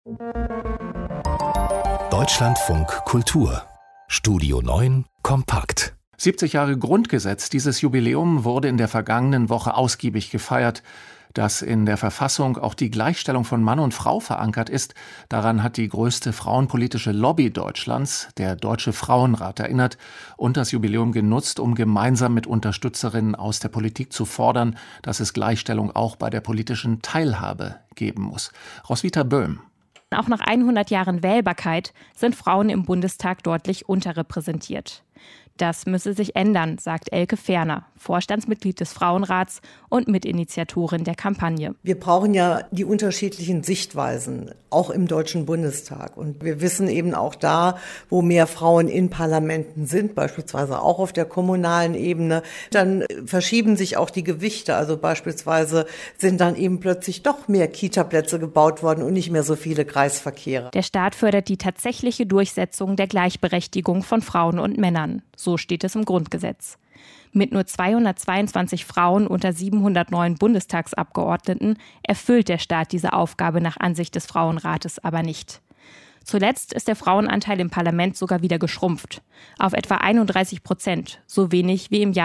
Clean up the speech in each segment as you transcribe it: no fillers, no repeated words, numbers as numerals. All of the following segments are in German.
Deutschlandfunk Kultur Studio 9 kompakt. 70 Jahre Grundgesetz. Dieses Jubiläum wurde in der vergangenen Woche ausgiebig gefeiert. Dass in der Verfassung auch die Gleichstellung von Mann und Frau verankert ist, daran hat die größte frauenpolitische Lobby Deutschlands, der Deutsche Frauenrat, erinnert und das Jubiläum genutzt, um gemeinsam mit Unterstützerinnen aus der Politik zu fordern, dass es Gleichstellung auch bei der politischen Teilhabe geben muss. Roswitha Böhm. Auch nach 100 Jahren Wählbarkeit sind Frauen im Bundestag deutlich unterrepräsentiert. Das müsse sich ändern, sagt Elke Ferner, Vorstandsmitglied des Frauenrats und Mitinitiatorin der Kampagne. Wir brauchen ja die unterschiedlichen Sichtweisen, auch im Deutschen Bundestag. Und wir wissen eben auch da, wo mehr Frauen in Parlamenten sind, beispielsweise auch auf der kommunalen Ebene, dann verschieben sich auch die Gewichte. Also beispielsweise sind dann eben plötzlich doch mehr Kita-Plätze gebaut worden und nicht mehr so viele Kreisverkehre. Der Staat fördert die tatsächliche Durchsetzung der Gleichberechtigung von Frauen und Männern. So steht es im Grundgesetz. Mit nur 222 Frauen unter 709 Bundestagsabgeordneten erfüllt der Staat diese Aufgabe nach Ansicht des Frauenrates aber nicht. Zuletzt ist der Frauenanteil im Parlament sogar wieder geschrumpft, auf etwa 31%, so wenig wie im Jahr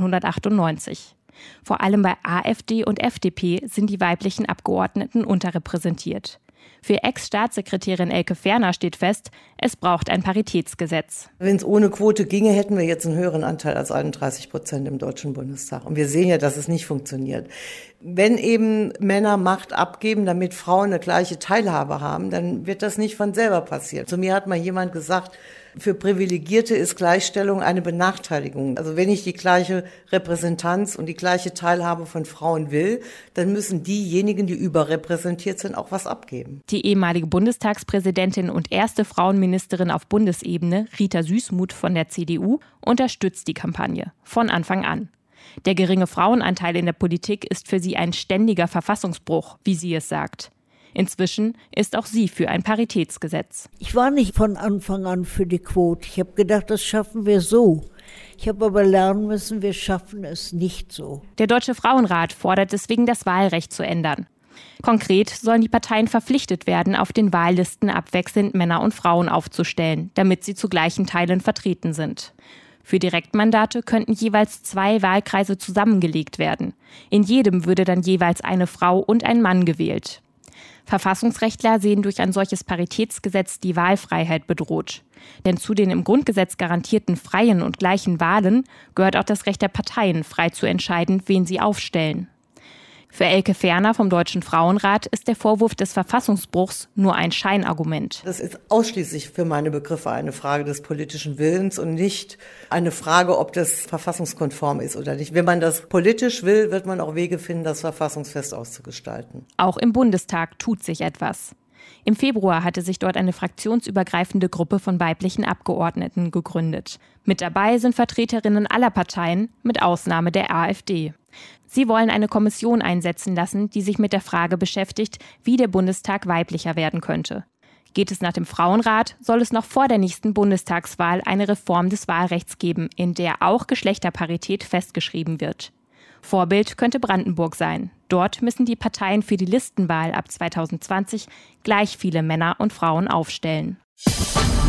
1998. Vor allem bei AfD und FDP sind die weiblichen Abgeordneten unterrepräsentiert. Für Ex-Staatssekretärin Elke Ferner steht fest, es braucht ein Paritätsgesetz. Wenn es ohne Quote ginge, hätten wir jetzt einen höheren Anteil als 31% im Deutschen Bundestag. Und wir sehen ja, dass es nicht funktioniert. Wenn eben Männer Macht abgeben, damit Frauen eine gleiche Teilhabe haben, dann wird das nicht von selber passieren. Zu mir hat mal jemand gesagt, für Privilegierte ist Gleichstellung eine Benachteiligung. Also wenn ich die gleiche Repräsentanz und die gleiche Teilhabe von Frauen will, dann müssen diejenigen, die überrepräsentiert sind, auch was abgeben. Die ehemalige Bundestagspräsidentin und erste Frauenministerin auf Bundesebene, Rita Süssmuth von der CDU, unterstützt die Kampagne von Anfang an. Der geringe Frauenanteil in der Politik ist für sie ein ständiger Verfassungsbruch, wie sie es sagt. Inzwischen ist auch sie für ein Paritätsgesetz. Ich war nicht von Anfang an für die Quote. Ich habe gedacht, das schaffen wir so. Ich habe aber lernen müssen, wir schaffen es nicht so. Der Deutsche Frauenrat fordert deswegen, das Wahlrecht zu ändern. Konkret sollen die Parteien verpflichtet werden, auf den Wahllisten abwechselnd Männer und Frauen aufzustellen, damit sie zu gleichen Teilen vertreten sind. Für Direktmandate könnten jeweils 2 Wahlkreise zusammengelegt werden. In jedem würde dann jeweils eine Frau und ein Mann gewählt. Verfassungsrechtler sehen durch ein solches Paritätsgesetz die Wahlfreiheit bedroht. Denn zu den im Grundgesetz garantierten freien und gleichen Wahlen gehört auch das Recht der Parteien, frei zu entscheiden, wen sie aufstellen. Für Elke Ferner vom Deutschen Frauenrat ist der Vorwurf des Verfassungsbruchs nur ein Scheinargument. Das ist ausschließlich für meine Begriffe eine Frage des politischen Willens und nicht eine Frage, ob das verfassungskonform ist oder nicht. Wenn man das politisch will, wird man auch Wege finden, das verfassungsfest auszugestalten. Auch im Bundestag tut sich etwas. Im Februar hatte sich dort eine fraktionsübergreifende Gruppe von weiblichen Abgeordneten gegründet. Mit dabei sind Vertreterinnen aller Parteien, mit Ausnahme der AfD. Sie wollen eine Kommission einsetzen lassen, die sich mit der Frage beschäftigt, wie der Bundestag weiblicher werden könnte. Geht es nach dem Frauenrat, soll es noch vor der nächsten Bundestagswahl eine Reform des Wahlrechts geben, in der auch Geschlechterparität festgeschrieben wird. Vorbild könnte Brandenburg sein. Dort müssen die Parteien für die Listenwahl ab 2020 gleich viele Männer und Frauen aufstellen.